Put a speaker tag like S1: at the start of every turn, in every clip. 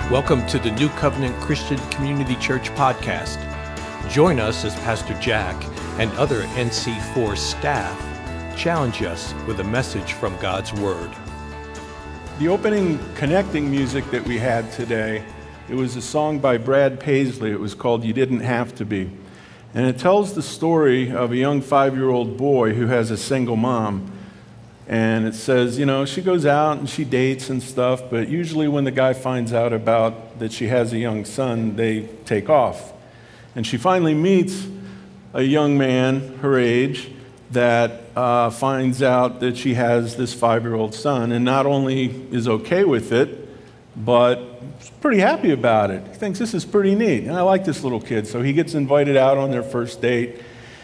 S1: Welcome to the New Covenant Christian Community Church podcast. Join us as Pastor Jack and other NC4 staff challenge us with a message from God's Word.
S2: The opening connecting music that we had today, it was a song by Brad Paisley. It was called You Didn't Have to Be. And it tells the story of a young 5-year-old boy who has a single mom. And it says, she goes out and she dates and stuff, but usually when the guy finds out about that she has a young son, they take off. And she finally meets a young man her age that finds out that she has this 5-year-old son, and not only is okay with it, but is pretty happy about it. He thinks this is pretty neat, and I like this little kid. So he gets invited out on their first date.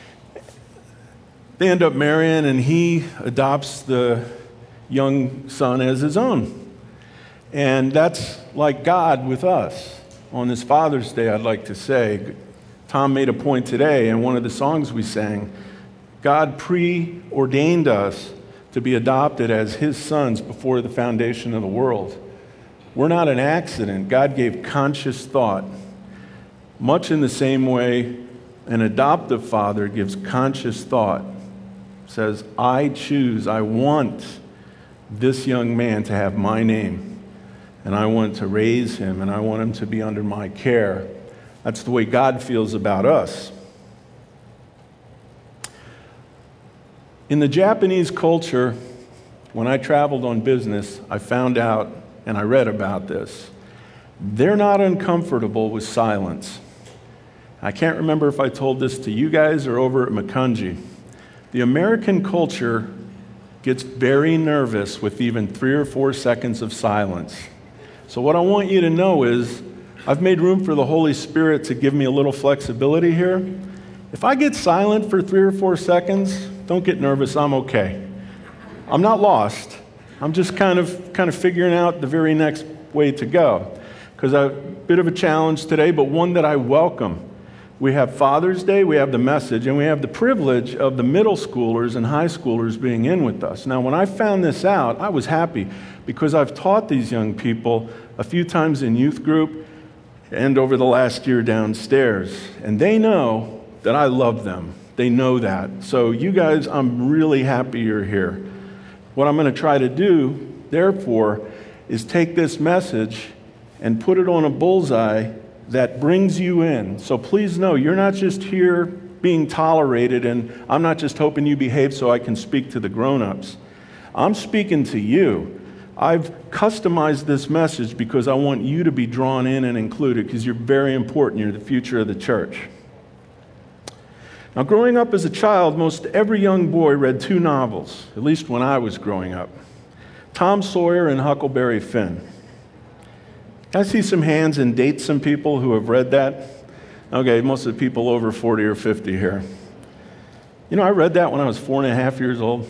S2: They end up marrying, and he adopts the young son as his own. And that's like God with us. On this Father's Day, I'd like to say, Tom made a point today in one of the songs we sang. God preordained us to be adopted as his sons before the foundation of the world. We're not an accident. God gave conscious thought. Much in the same way an adoptive father gives conscious thought. Says, I choose, I want this young man to have my name, and I want to raise him, and I want him to be under my care. That's the way God feels about us. In the Japanese culture, when I traveled on business, I found out, and I read about this, they're not uncomfortable with silence. I can't remember if I told this to you guys or over at Makunji. The American culture gets very nervous with even 3 or 4 seconds of silence. So what I want you to know is, I've made room for the Holy Spirit to give me a little flexibility here. If I get silent for 3 or 4 seconds, don't get nervous, I'm okay. I'm not lost. I'm just kind of figuring out the very next way to go. Because a bit of a challenge today, but one that I welcome. We have Father's Day, we have the message, and we have the privilege of the middle schoolers and high schoolers being in with us. Now, when I found this out, I was happy because I've taught these young people a few times in youth group and over the last year downstairs. And they know that I love them. They know that. So you guys, I'm really happy you're here. What I'm going to try to do, therefore, is take this message and put it on a bullseye that brings you in. So please know, you're not just here being tolerated, and I'm not just hoping you behave so I can speak to the grown-ups. I'm speaking to you. I've customized this message because I want you to be drawn in and included, because you're very important. You're the future of the church. Now, growing up as a child, most every young boy read 2 novels, at least when I was growing up. Tom Sawyer and Huckleberry Finn. Can I see some hands and date some people who have read that? Okay, most of the people over 40 or 50 here. I read that when I was 4.5 years old.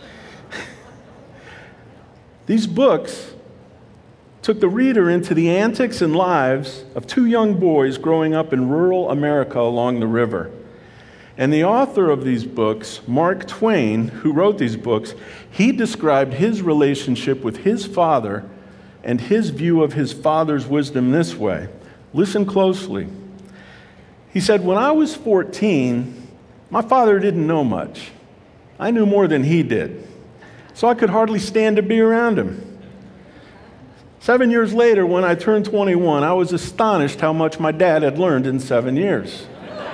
S2: These books took the reader into the antics and lives of 2 young boys growing up in rural America along the river. And the author of these books, Mark Twain, who wrote these books, he described his relationship with his father and his view of his father's wisdom this way. Listen closely. He said, when I was 14, my father didn't know much. I knew more than he did, so I could hardly stand to be around him. 7 years later, when I turned 21, I was astonished how much my dad had learned in 7 years.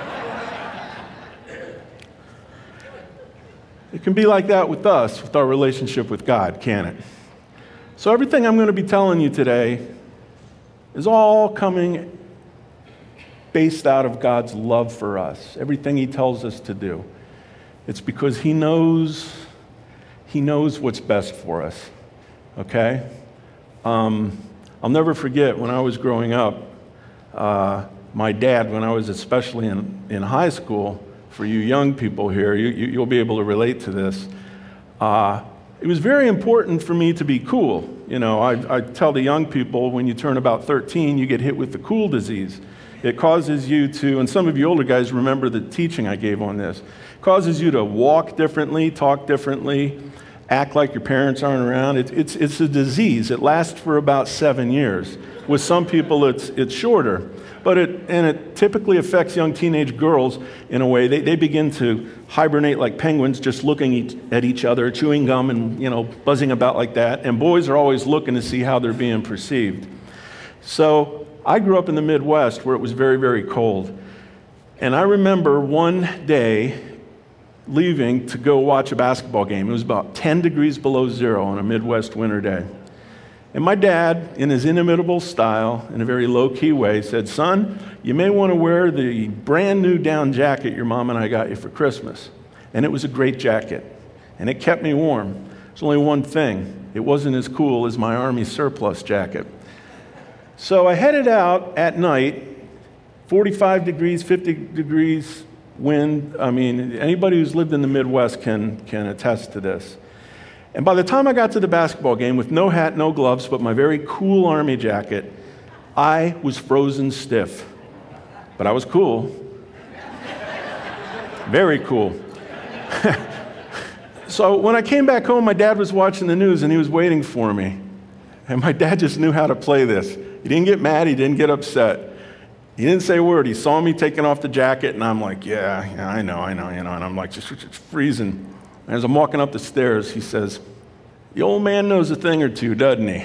S2: It can be like that with us, with our relationship with God, can't it? So everything I'm going to be telling you today is all coming based out of God's love for us. Everything he tells us to do. It's because he knows what's best for us. Okay? I'll never forget when I was growing up, my dad, when I was especially in high school, for you young people here, you'll be able to relate to this. It was very important for me to be cool. I tell the young people, when you turn about 13, you get hit with the cool disease. It causes you to, and some of you older guys remember the teaching I gave on this, causes you to walk differently, talk differently, act like your parents aren't around. It's a disease. It lasts for about 7 years. With some people, it's shorter. But it typically affects young teenage girls in a way. They begin to hibernate like penguins, just looking at each other, chewing gum and, buzzing about like that. And boys are always looking to see how they're being perceived. So I grew up in the Midwest where it was very, very cold. And I remember one day leaving to go watch a basketball game. It was about 10 degrees below zero on a Midwest winter day. And my dad, in his inimitable style, in a very low-key way, said, "Son, you may want to wear the brand new down jacket your mom and I got you for Christmas." And it was a great jacket. And it kept me warm. There's only one thing. It wasn't as cool as my Army surplus jacket. So I headed out at night, 45 degrees, 50 degrees wind. I mean, anybody who's lived in the Midwest can attest to this. And by the time I got to the basketball game with no hat, no gloves, but my very cool Army jacket, I was frozen stiff. But I was cool. Very cool. So when I came back home, my dad was watching the news and he was waiting for me. And my dad just knew how to play this. He didn't get mad, he didn't get upset. He didn't say a word. He saw me taking off the jacket and I'm like, yeah, I know, and I'm like just freezing. And as I'm walking up the stairs, he says, "The old man knows a thing or two, doesn't he?"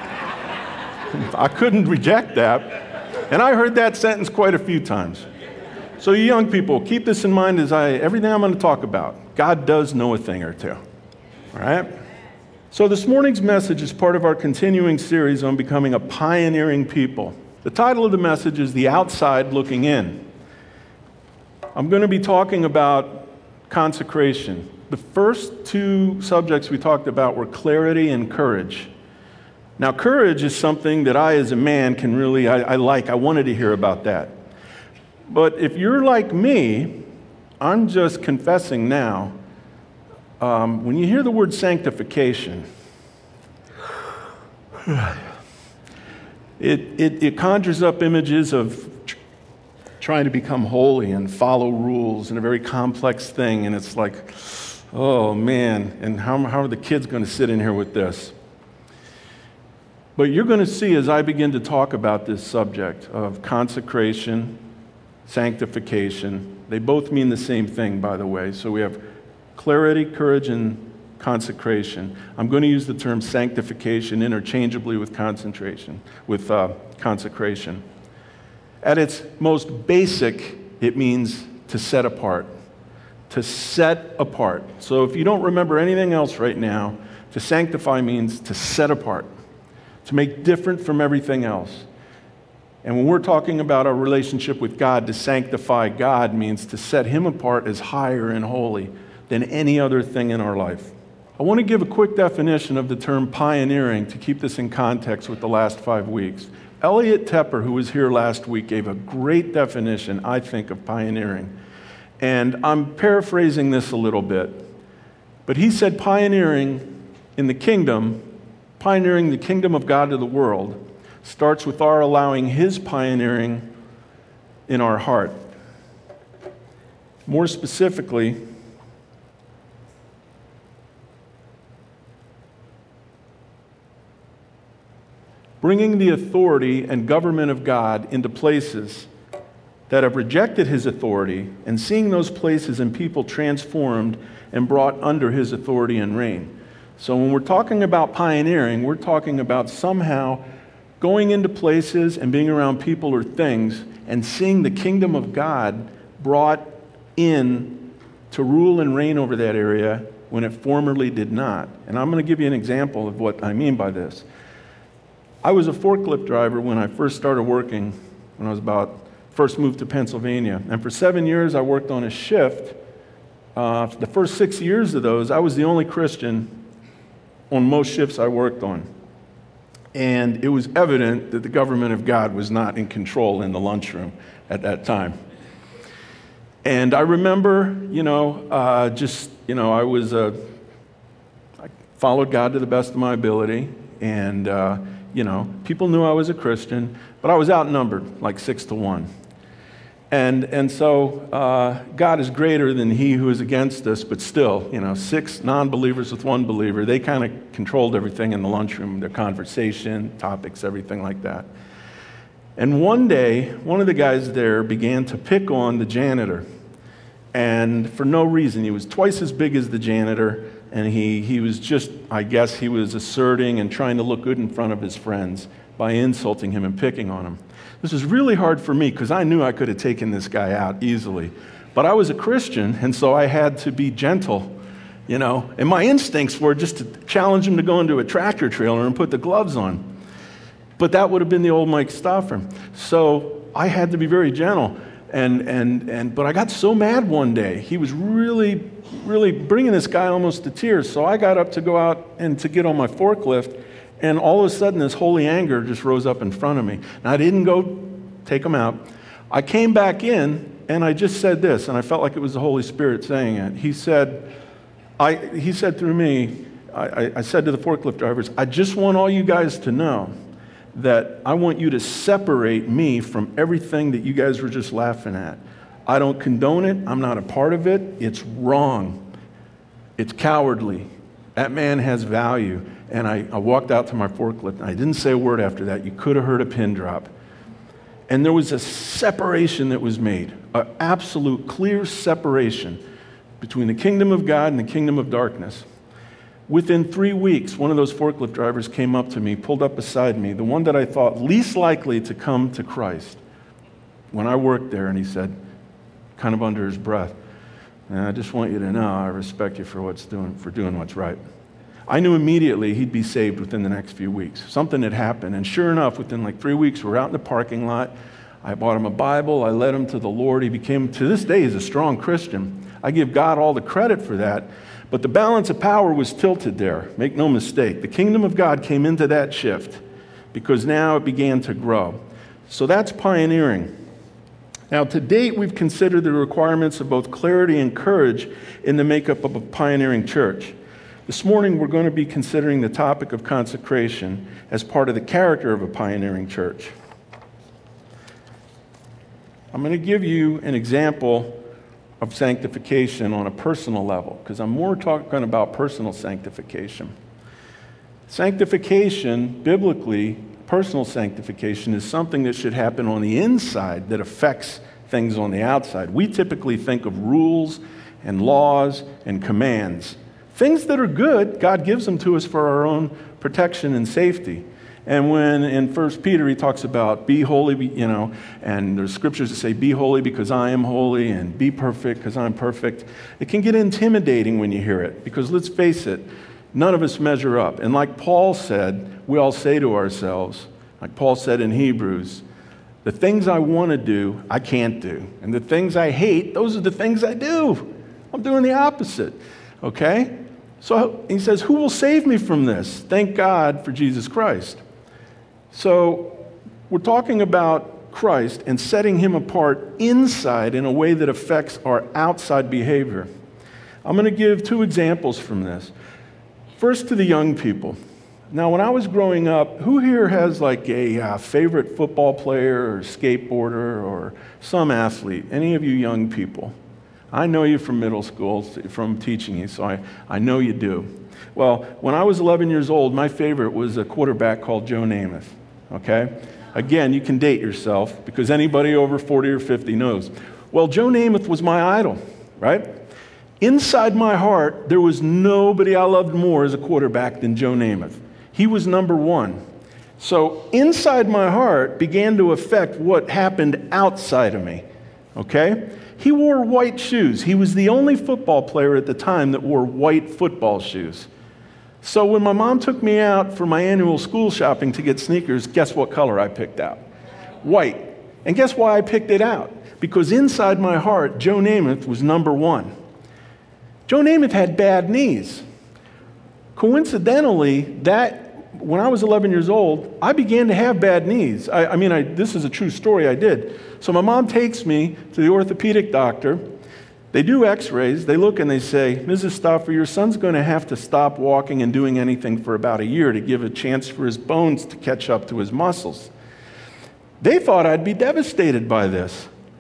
S2: I couldn't reject that. And I heard that sentence quite a few times. So you young people, keep this in mind as everything I'm going to talk about. God does know a thing or two. All right? So this morning's message is part of our continuing series on becoming a pioneering people. The title of the message is The Outside Looking In. I'm going to be talking about consecration. The first two subjects we talked about were clarity and courage. Now, courage is something that I, as a man, can really, I like. I wanted to hear about that. But if you're like me, I'm just confessing now, when you hear the word sanctification, it conjures up images of trying to become holy and follow rules and a very complex thing, and it's like, oh man, and how are the kids going to sit in here with this? But you're going to see as I begin to talk about this subject of consecration, sanctification, they both mean the same thing, by the way. So we have clarity, courage, and consecration. I'm going to use the term sanctification interchangeably with consecration. At its most basic, it means to set apart. To set apart. So if you don't remember anything else right now, to sanctify means to set apart, to make different from everything else. And when we're talking about our relationship with God, to sanctify God means to set Him apart as higher and holy than any other thing in our life. I want to give a quick definition of the term pioneering to keep this in context with the last 5 weeks. Elliot Tepper, who was here last week, gave a great definition, I think, of pioneering. And I'm paraphrasing this a little bit. But he said pioneering in the kingdom, pioneering the kingdom of God to the world, starts with our allowing His pioneering in our heart. More specifically, bringing the authority and government of God into places that have rejected His authority and seeing those places and people transformed and brought under His authority and reign. So when we're talking about pioneering, we're talking about somehow going into places and being around people or things and seeing the kingdom of God brought in to rule and reign over that area when it formerly did not. And I'm going to give you an example of what I mean by this. I was a forklift driver when I first started working, when I was first moved to Pennsylvania. And for 7 years, I worked on a shift. The first 6 years of those, I was the only Christian on most shifts I worked on. And it was evident that the government of God was not in control in the lunchroom at that time. And I remember, I followed God to the best of my ability. And, people knew I was a Christian, but I was outnumbered like 6-1. And so God is greater than he who is against us, but still, 6 non-believers with 1 believer, they kind of controlled everything in the lunchroom, their conversation, topics, everything like that. And one day, one of the guys there began to pick on the janitor. And for no reason, he was twice as big as the janitor, and he was just, I guess he was asserting and trying to look good in front of his friends by insulting him and picking on him. This was really hard for me because I knew I could have taken this guy out easily. But I was a Christian, and so I had to be gentle, and my instincts were just to challenge him to go into a tractor trailer and put the gloves on. But that would have been the old Mike Stauffer. So I had to be very gentle. But I got so mad one day. He was really bringing this guy almost to tears. So I got up to go out and to get on my forklift, and all of a sudden this holy anger just rose up in front of me. And I didn't go take him out. I came back in, and I just said this, and I felt like it was the Holy Spirit saying it. He said through me, I said to the forklift drivers, I just want all you guys to know that I want you to separate me from everything that you guys were just laughing at. I don't condone it. I'm not a part of it. It's wrong. It's cowardly. That man has value. And I walked out to my forklift, and I didn't say a word after that. You could have heard a pin drop. And there was a separation that was made, an absolute clear separation between the kingdom of God and the kingdom of darkness. Within 3 weeks, one of those forklift drivers came up to me, pulled up beside me, the one that I thought least likely to come to Christ when I worked there, and he said, kind of under his breath, I just want you to know I respect you for doing what's right. I knew immediately he'd be saved within the next few weeks. Something had happened, and sure enough, within like 3 weeks, we're out in the parking lot. I bought him a Bible. I led him to the Lord. He became, to this day, he's a strong Christian. I give God all the credit for that. But the balance of power was tilted there. Make no mistake. The kingdom of God came into that shift because now it began to grow. So that's pioneering. Now, to date, we've considered the requirements of both clarity and courage in the makeup of a pioneering church. This morning, we're going to be considering the topic of consecration as part of the character of a pioneering church. I'm going to give you an example of sanctification on a personal level, because I'm more talking about personal sanctification. Sanctification, biblically, personal sanctification is something that should happen on the inside that affects things on the outside. We typically think of rules and laws and commands. Things that are good, God gives them to us for our own protection and safety. And when in 1 Peter he talks about be holy, and there's scriptures that say be holy because I am holy and be perfect because I'm perfect. It can get intimidating when you hear it because let's face it, none of us measure up. And like Paul said, we all say to ourselves, like Paul said in Hebrews, the things I want to do, I can't do. And the things I hate, those are the things I do. I'm doing the opposite, okay? So he says, who will save me from this? Thank God for Jesus Christ. So we're talking about Christ and setting him apart inside in a way that affects our outside behavior. I'm going to give 2 examples from this. First, to the young people. Now, when I was growing up, who here has like a favorite football player or skateboarder or some athlete? Any of you young people? I know you from middle school, from teaching you, so I know you do. Well, when I was 11 years old, my favorite was a quarterback called Joe Namath. Okay? Again, you can date yourself because anybody over 40 or 50 knows. Well, Joe Namath was my idol, right? Inside my heart, there was nobody I loved more as a quarterback than Joe Namath. He was number one. So inside my heart began to affect what happened outside of me, okay? He wore white shoes. He was the only football player at the time that wore white football shoes. So when my mom took me out for my annual school shopping to get sneakers, guess what color I picked out? White. And guess why I picked it out? Because inside my heart, Joe Namath was number one. Joe Namath had bad knees. Coincidentally, when I was 11 years old, I began to have bad knees. This is a true story I did. So my mom takes me to the orthopedic doctor. They do x-rays. They look and they say, Mrs. Stauffer, your son's going to have to stop walking and doing anything for about a year to give a chance for his bones to catch up to his muscles. They thought I'd be devastated by this.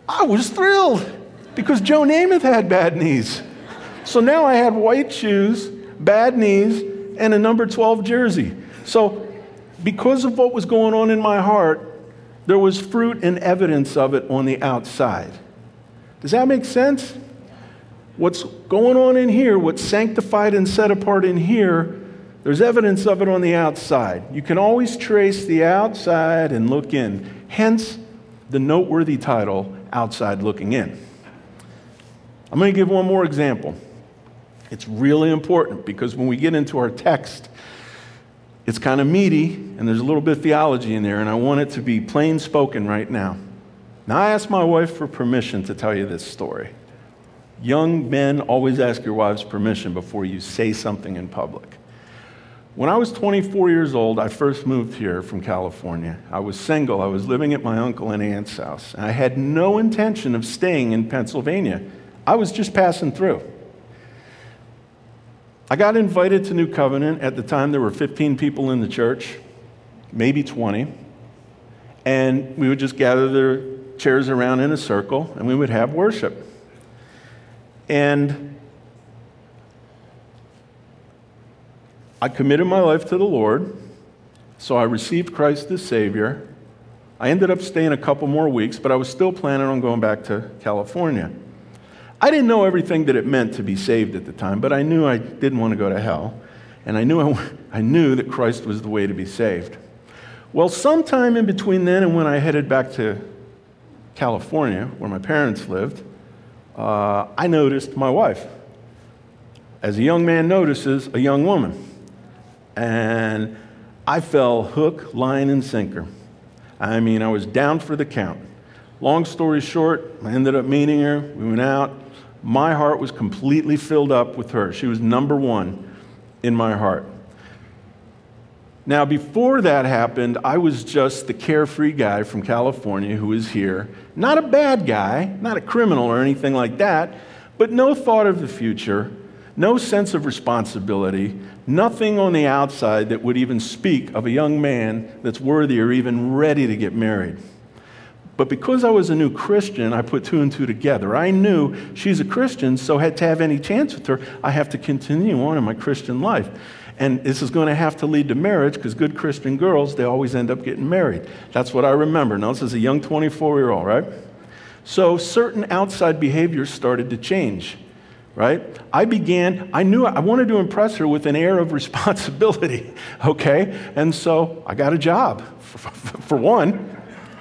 S2: I was thrilled because Joe Namath had bad knees. So now I had white shoes, bad knees, and a number 12 jersey. So because of what was going on in my heart, there was fruit and evidence of it on the outside. Does that make sense? What's going on in here, what's sanctified and set apart in here, there's evidence of it on the outside. You can always trace the outside and look in. Hence, the noteworthy title, Outside Looking In. I'm going to give one more example. It's really important because when we get into our text, it's kind of meaty and there's a little bit of theology in there, and I want it to be plain spoken right now. Now, I asked my wife for permission to tell you this story. Young men, always ask your wives permission before you say something in public. When I was 24 years old, I first moved here from California. I was single. I was living at my uncle and aunt's house. And I had no intention of staying in Pennsylvania. I was just passing through. I got invited to New Covenant. At the time, there were 15 people in the church, maybe 20. And we would just gather their chairs around in a circle, and we would have worship. And I committed my life to the Lord, so I received Christ as Savior. I ended up staying a couple more weeks, but I was still planning on going back to California. I didn't know everything that it meant to be saved at the time, but I knew I didn't want to go to hell, and I knew that Christ was the way to be saved. Well, sometime in between then and when I headed back to California, where my parents lived, I noticed my wife, as a young man notices a young woman. And I fell hook, line, and sinker. I mean, I was down for the count. Long story short, I ended up meeting her. We went out. My heart was completely filled up with her. She was number one in my heart. Now, before that happened, I was just the carefree guy from California who was here. Not a bad guy, not a criminal or anything like that, but no thought of the future, no sense of responsibility, nothing on the outside that would even speak of a young man that's worthy or even ready to get married. But because I was a new Christian, I put two and two together. I knew she's a Christian, so to have any chance with her, I have to continue on in my Christian life. And this is going to have to lead to marriage because good Christian girls, they always end up getting married. That's what I remember. Now, this is a young 24-year-old, right? So certain outside behaviors started to change, right? I knew I wanted to impress her with an air of responsibility, okay? And so I got a job, for one.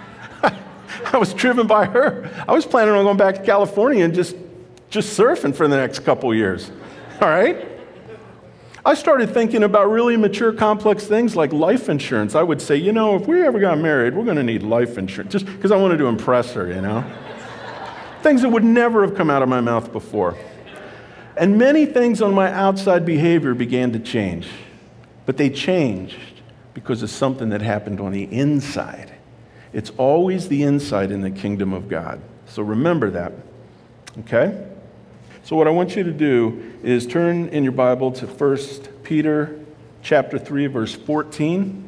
S2: I was driven by her. I was planning on going back to California and just surfing for the next couple years, all right? I started thinking about really mature, complex things like life insurance. I would say, if we ever got married, we're going to need life insurance, just because I wanted to impress her, Things that would never have come out of my mouth before. And many things on my outside behavior began to change. But they changed because of something that happened on the inside. It's always the inside in the kingdom of God. So remember that, okay? So what I want you to do is turn in your Bible to 1 Peter chapter 3, verse 14.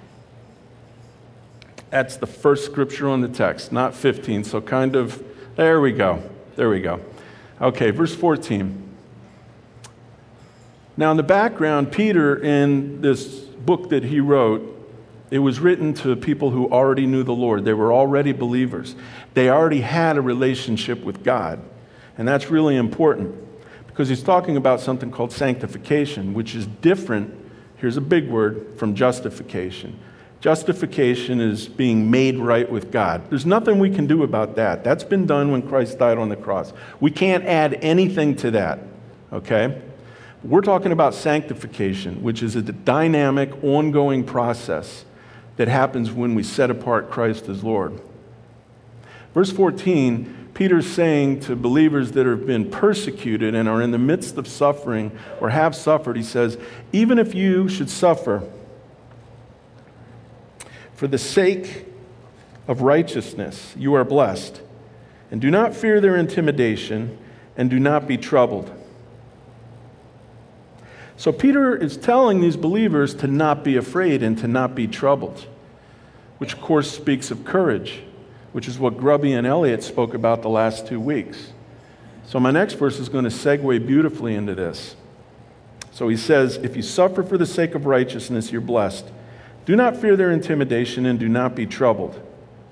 S2: That's the first scripture on the text, not 15. So there we go. Okay, verse 14. Now in the background, Peter, in this book that he wrote, it was written to people who already knew the Lord. They were already believers. They already had a relationship with God. And that's really important because he's talking about something called sanctification, which is different, here's a big word, from justification. Justification is being made right with God. There's nothing we can do about that. That's been done when Christ died on the cross. We can't add anything to that, okay? We're talking about sanctification, which is a dynamic, ongoing process that happens when we set apart Christ as Lord. Verse 14, Peter's saying to believers that have been persecuted and are in the midst of suffering or have suffered, he says, even if you should suffer for the sake of righteousness, you are blessed. And do not fear their intimidation, and do not be troubled. So Peter is telling these believers to not be afraid and to not be troubled, which of course speaks of courage, which is what Grubby and Elliot spoke about the last 2 weeks. So my next verse is going to segue beautifully into this. So he says, if you suffer for the sake of righteousness, you're blessed. Do not fear their intimidation and do not be troubled.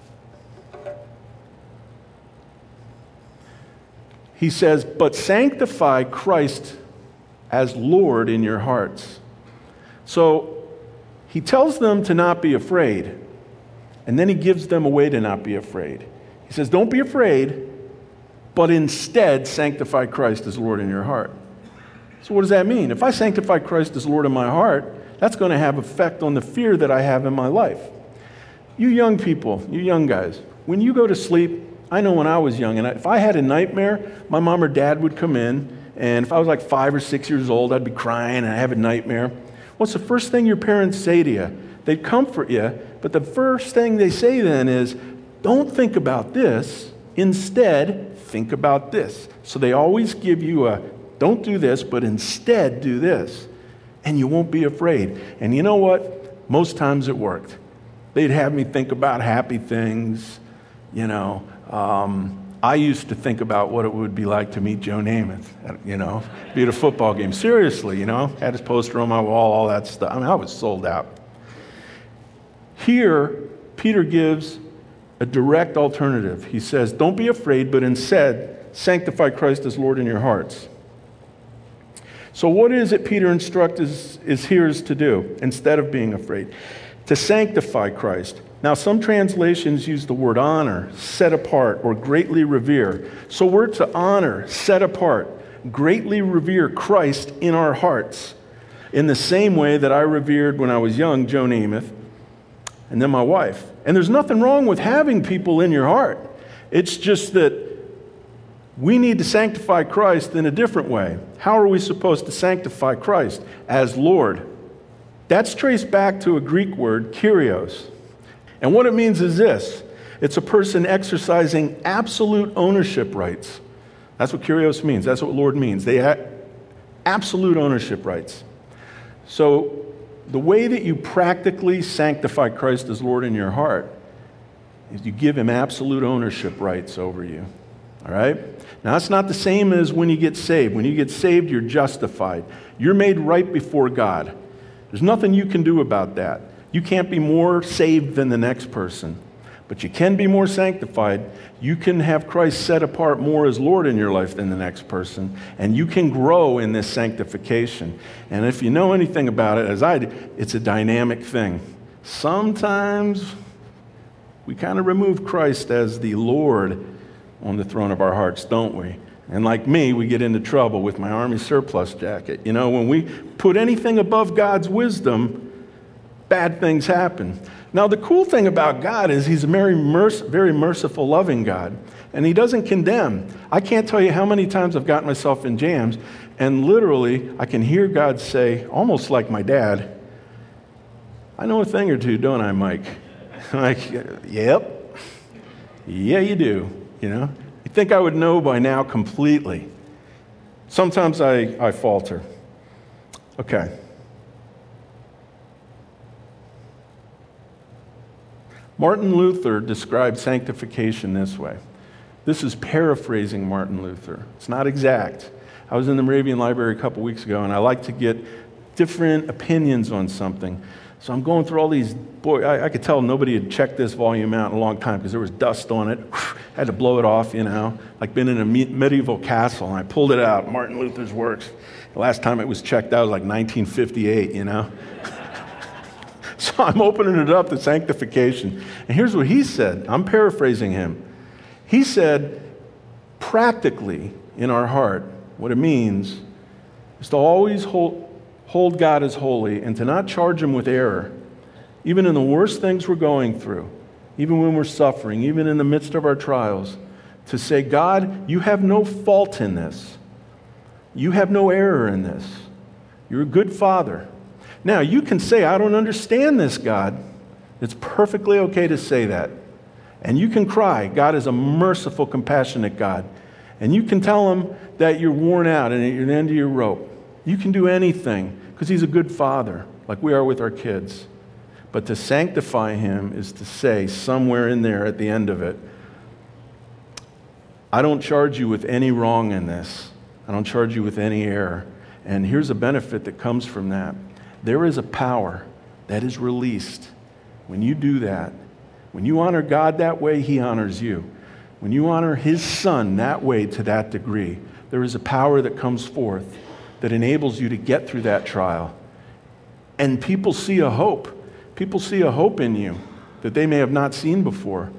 S2: He says, but sanctify Christ as Lord in your hearts. So he tells them to not be afraid, and then he gives them a way to not be afraid. He says, don't be afraid, but instead sanctify Christ as Lord in your heart. So what does that mean? If I sanctify Christ as Lord in my heart, that's going to have effect on the fear that I have in my life. You young people, you young guys, when you go to sleep, I know when I was young, and if I had a nightmare, my mom or dad would come in, and if I was like 5 or 6 years old, I'd be crying and I have a nightmare. What's the first thing your parents say to you? They'd comfort you, but the first thing they say then is, don't think about this, instead think about this. So they always give you a, don't do this, but instead do this, and you won't be afraid. And you know what? Most times it worked. They'd have me think about happy things, you know. I used to think about what it would be like to meet Joe Namath, you know, be at a football game. Seriously, you know, had his poster on my wall, all that stuff. I mean, I was sold out. Here, Peter gives a direct alternative. He says, don't be afraid, but instead, sanctify Christ as Lord in your hearts. So what is it Peter instructs his hearers to do instead of being afraid? To sanctify Christ. Now, some translations use the word honor, set apart, or greatly revere. So we're to honor, set apart, greatly revere Christ in our hearts in the same way that I revered when I was young Joe Namath and then my wife. And there's nothing wrong with having people in your heart. It's just that we need to sanctify Christ in a different way. How are we supposed to sanctify Christ? As Lord. That's traced back to a Greek word, kyrios. And what it means is this. It's a person exercising absolute ownership rights. That's what kyrios means. That's what Lord means. They have absolute ownership rights. So the way that you practically sanctify Christ as Lord in your heart is you give him absolute ownership rights over you. All right? Now, that's not the same as when you get saved. When you get saved, you're justified. You're made right before God. There's nothing you can do about that. You can't be more saved than the next person, but you can be more sanctified. You can have Christ set apart more as Lord in your life than the next person, and you can grow in this sanctification. And if you know anything about it, as I do, it's a dynamic thing. Sometimes we kind of remove Christ as the Lord on the throne of our hearts, don't we? And like me, we get into trouble with my Army surplus jacket. You know, when we put anything above God's wisdom, bad things happen. Now, the cool thing about God is he's a very merciful, loving God, and he doesn't condemn. I can't tell you how many times I've gotten myself in jams, and literally, I can hear God say, almost like my dad, I know a thing or two, don't I, Mike? I'm like, yep. Yeah, you do, you know? You'd think I would know by now completely. Sometimes I falter. Okay. Martin Luther described sanctification this way. This is paraphrasing Martin Luther. It's not exact. I was in the Moravian Library a couple weeks ago, and I like to get different opinions on something. So I'm going through all these, I could tell nobody had checked this volume out in a long time because there was dust on it. Had to blow it off, you know, like been in a medieval castle, and I pulled it out, Martin Luther's works. The last time it was checked out was like 1958, you know. So I'm opening it up to sanctification. And here's what he said. I'm paraphrasing him. He said, practically in our heart, what it means is to always hold God as holy and to not charge him with error, even in the worst things we're going through, even when we're suffering, even in the midst of our trials, to say, God, you have no fault in this. You have no error in this. You're a good Father. Now, you can say, I don't understand this, God. It's perfectly okay to say that. And you can cry. God is a merciful, compassionate God. And you can tell him that you're worn out and you're at the end of your rope. You can do anything because he's a good Father, like we are with our kids. But to sanctify him is to say somewhere in there at the end of it, I don't charge you with any wrong in this. I don't charge you with any error. And here's a benefit that comes from that. There is a power that is released when you do that. When you honor God that way, He honors you. When you honor His Son that way, to that degree, there is a power that comes forth that enables you to get through that trial. And people see a hope. People see a hope in you that they may have not seen before.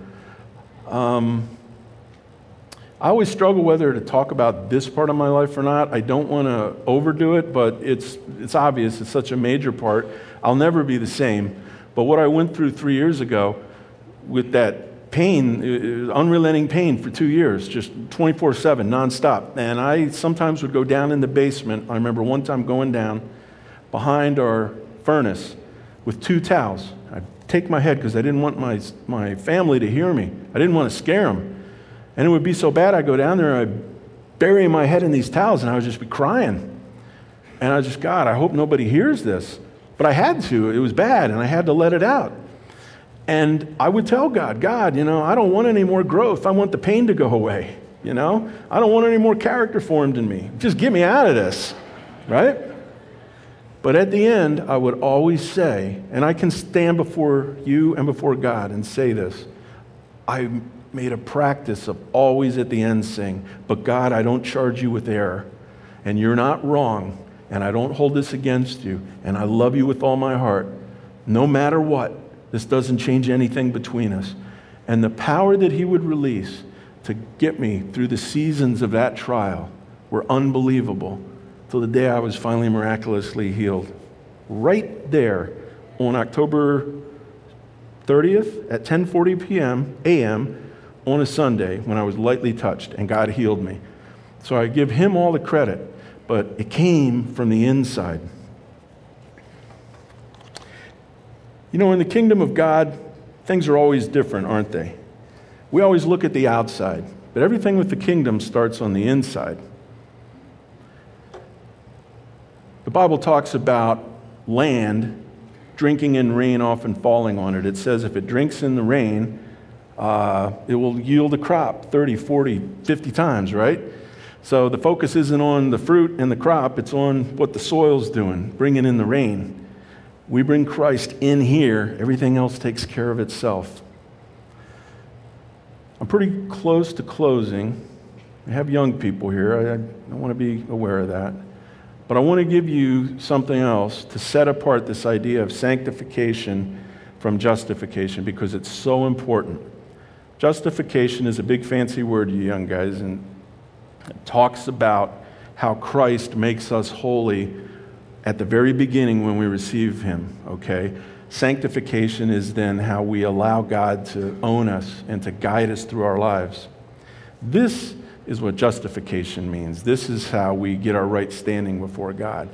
S2: I always struggle whether to talk about this part of my life or not. I don't want to overdo it, but it's obvious. It's such a major part. I'll never be the same. But what I went through 3 years ago with that pain, unrelenting pain for 2 years, just 24/7, nonstop. And I sometimes would go down in the basement. I remember one time going down behind our furnace with 2 towels. I'd take my head because I didn't want my family to hear me. I didn't want to scare them. And it would be so bad, I'd go down there and I'd bury my head in these towels and I would just be crying. And I was just, God, I hope nobody hears this. But I had to. It was bad and I had to let it out. And I would tell God, I don't want any more growth. I want the pain to go away. I don't want any more character formed in me. Just get me out of this, right? But at the end, I would always say, and I can stand before you and before God and say this, I made a practice of always at the end saying, but God, I don't charge you with error, and you're not wrong, and I don't hold this against you, and I love you with all my heart. No matter what, this doesn't change anything between us. And the power that He would release to get me through the seasons of that trial were unbelievable till the day I was finally miraculously healed. Right there on October 30th at 10:40 a.m. on a Sunday when I was lightly touched and God healed me. So I give Him all the credit, but it came from the inside. In the kingdom of God, things are always different, aren't they? We always look at the outside, but everything with the kingdom starts on the inside. The Bible talks about land drinking in rain, often falling on it. It says if it drinks in the rain, it will yield a crop 30, 40, 50 times, right? So the focus isn't on the fruit and the crop, it's on what the soil's doing, bringing in the rain. We bring Christ in here, everything else takes care of itself. I'm pretty close to closing. I have young people here, I want to be aware of that. But I want to give you something else to set apart this idea of sanctification from justification because it's so important. Justification is a big fancy word, you young guys, and it talks about how Christ makes us holy at the very beginning when we receive Him, okay? Sanctification is then how we allow God to own us and to guide us through our lives. This is what justification means. This is how we get our right standing before God.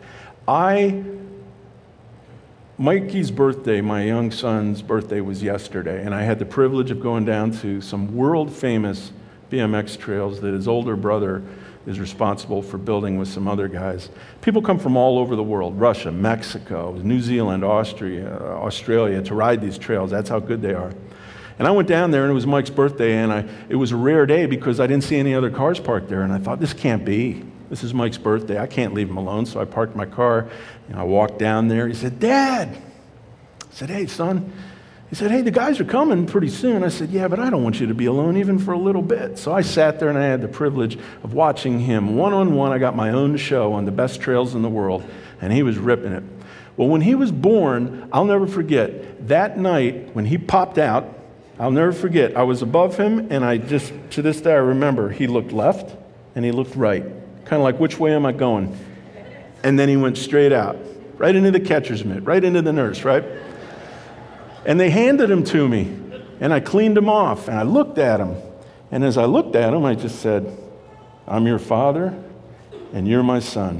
S2: Mikey's birthday, my young son's birthday, was yesterday, and I had the privilege of going down to some world-famous BMX trails that his older brother is responsible for building with some other guys. People come from all over the world, Russia, Mexico, New Zealand, Austria, Australia, to ride these trails. That's how good they are. And I went down there, and it was Mike's birthday, and it was a rare day because I didn't see any other cars parked there, and I thought, this can't be. This is Mike's birthday. I can't leave him alone, so I parked my car, and I walked down there. He said, Dad. I said, hey, son. He said, hey, the guys are coming pretty soon. I said, yeah, but I don't want you to be alone even for a little bit. So I sat there, and I had the privilege of watching him one-on-one. I got my own show on the best trails in the world, and he was ripping it. Well, when he was born, I'll never forget, that night when he popped out, I'll never forget, I was above him, and to this day, I remember, he looked left, and he looked right. Kind of like, which way am I going? And then he went straight out, right into the catcher's mitt, right into the nurse, right? And they handed him to me, and I cleaned him off, and I looked at him. And as I looked at him, I just said, I'm your father, and you're my son.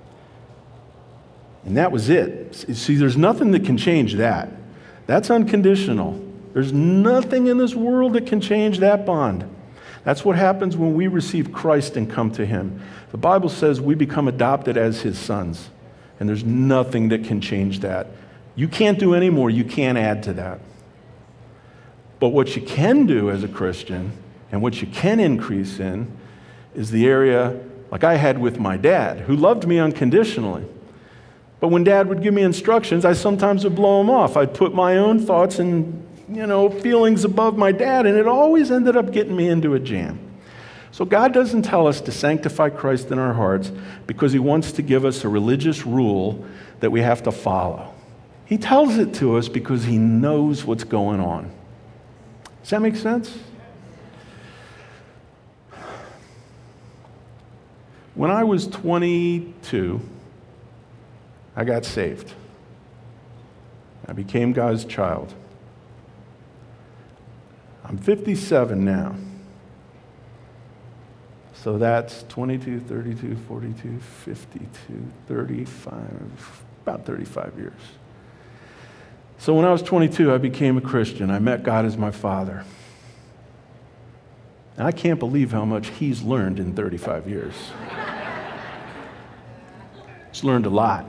S2: And that was it. See, there's nothing that can change that. That's unconditional. There's nothing in this world that can change that bond. That's what happens when we receive Christ and come to Him. The Bible says we become adopted as His sons, and there's nothing that can change that. You can't do any more. You can't add to that. But what you can do as a Christian And what you can increase in is the area like I had with my dad, who loved me unconditionally. But when Dad would give me instructions, I sometimes would blow them off. I'd put my own thoughts and, feelings above my dad, and it always ended up getting me into a jam. So God doesn't tell us to sanctify Christ in our hearts because he wants to give us a religious rule that we have to follow. He tells it to us because he knows what's going on. Does that make sense? When I was 22, I got saved. I became God's child. I'm 57 now. So that's 22, 32, 42, 52, 35, about 35 years. So when I was 22, I became a Christian. I met God as my Father. And I can't believe how much he's learned in 35 years. He's learned a lot.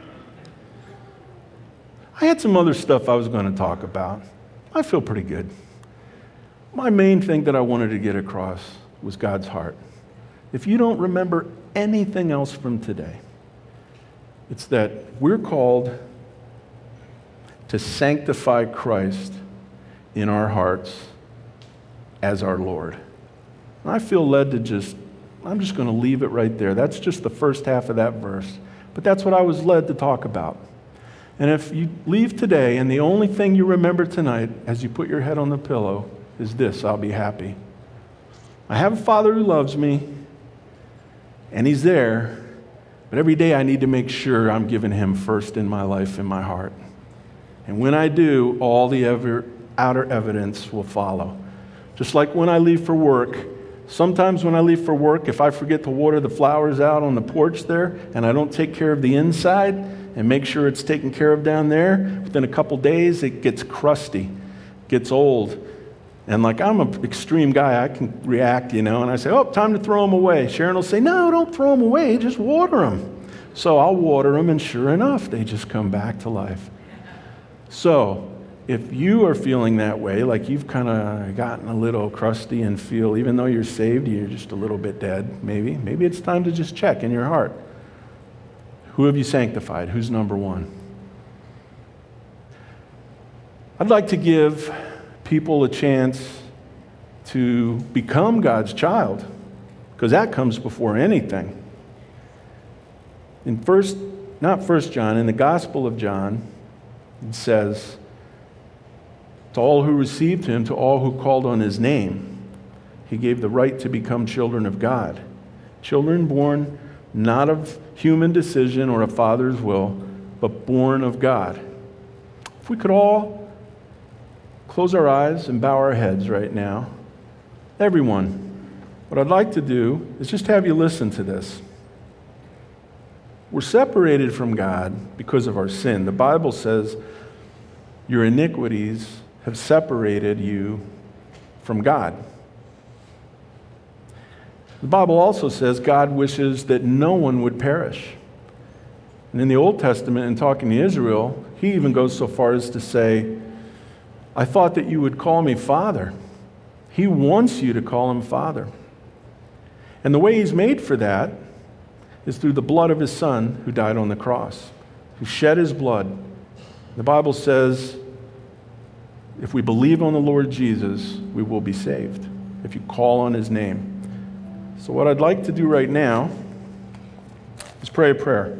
S2: I had some other stuff I was going to talk about. I feel pretty good. My main thing that I wanted to get across was God's heart. If you don't remember anything else from today, it's that we're called to sanctify Christ in our hearts as our Lord. And I feel led to I'm just going to leave it right there. That's just the first half of that verse. But that's what I was led to talk about. And if you leave today and the only thing you remember tonight as you put your head on the pillow is this, I'll be happy. I have a Father who loves me, and he's there, but every day I need to make sure I'm giving him first in my life, in my heart. And when I do, all the outer evidence will follow. Just like when I leave for work, sometimes when I leave for work, if I forget to water the flowers out on the porch there, and I don't take care of the inside and make sure it's taken care of down there, within a couple days it gets crusty, gets old. And like I'm an extreme guy, I can react, and I say, oh, time to throw them away. Sharon will say, no, don't throw them away, just water them. So I'll water them, and sure enough, they just come back to life. So if you are feeling that way, like you've kind of gotten a little crusty and feel, even though you're saved, you're just a little bit dead, maybe it's time to just check in your heart. Who have you sanctified? Who's number one? I'd like to give people a chance to become God's child, because that comes before anything. In John, in the Gospel of John, it says, to all who received him, to all who called on his name, he gave the right to become children of God. Children born not of human decision or a father's will, but born of God. If we could all close our eyes and bow our heads right now. Everyone, what I'd like to do is just have you listen to this. We're separated from God because of our sin. The Bible says your iniquities have separated you from God. The Bible also says God wishes that no one would perish. And in the Old Testament, in talking to Israel, he even goes so far as to say, I thought that you would call me Father. He wants you to call him Father. And the way he's made for that is through the blood of his Son who died on the cross, who shed his blood. The Bible says, if we believe on the Lord Jesus, we will be saved, if you call on his name. So what I'd like to do right now is pray a prayer.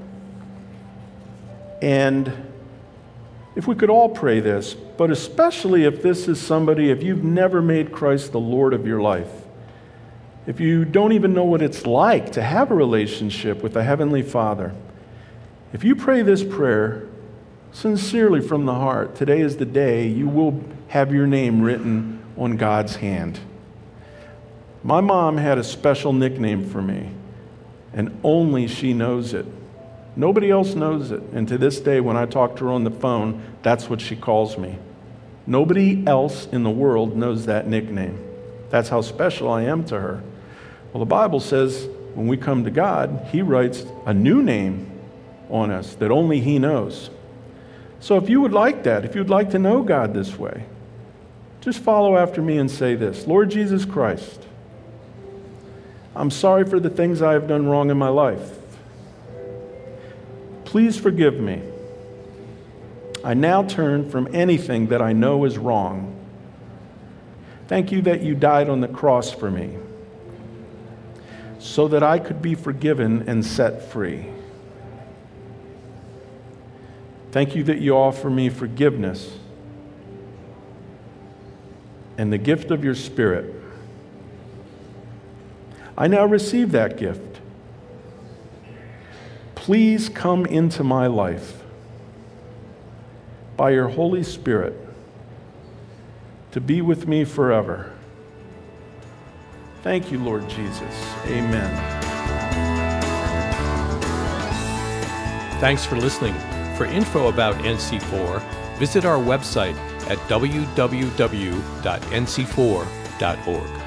S2: And if we could all pray this, but especially if this is somebody, if you've never made Christ the Lord of your life, if you don't even know what it's like to have a relationship with a Heavenly Father, if you pray this prayer sincerely from the heart, today is the day you will have your name written on God's hand. My mom had a special nickname for me, and only she knows it. Nobody else knows it. And to this day, when I talk to her on the phone, that's what she calls me. Nobody else in the world knows that nickname. That's how special I am to her. Well, the Bible says when we come to God, he writes a new name on us that only he knows. So if you would like that, if you'd like to know God this way, Just follow after me and say this: Lord Jesus Christ, I'm sorry for the things I have done wrong in my life. Please forgive me. I now turn from anything that I know is wrong. Thank you that you died on the cross for me so that I could be forgiven and set free. Thank you that you offer me forgiveness and the gift of your Spirit. I now receive that gift. Please come into my life by your Holy Spirit to be with me forever. Thank you, Lord Jesus. Amen.
S1: Thanks for listening. For info about NC4, visit our website at www.nc4.org.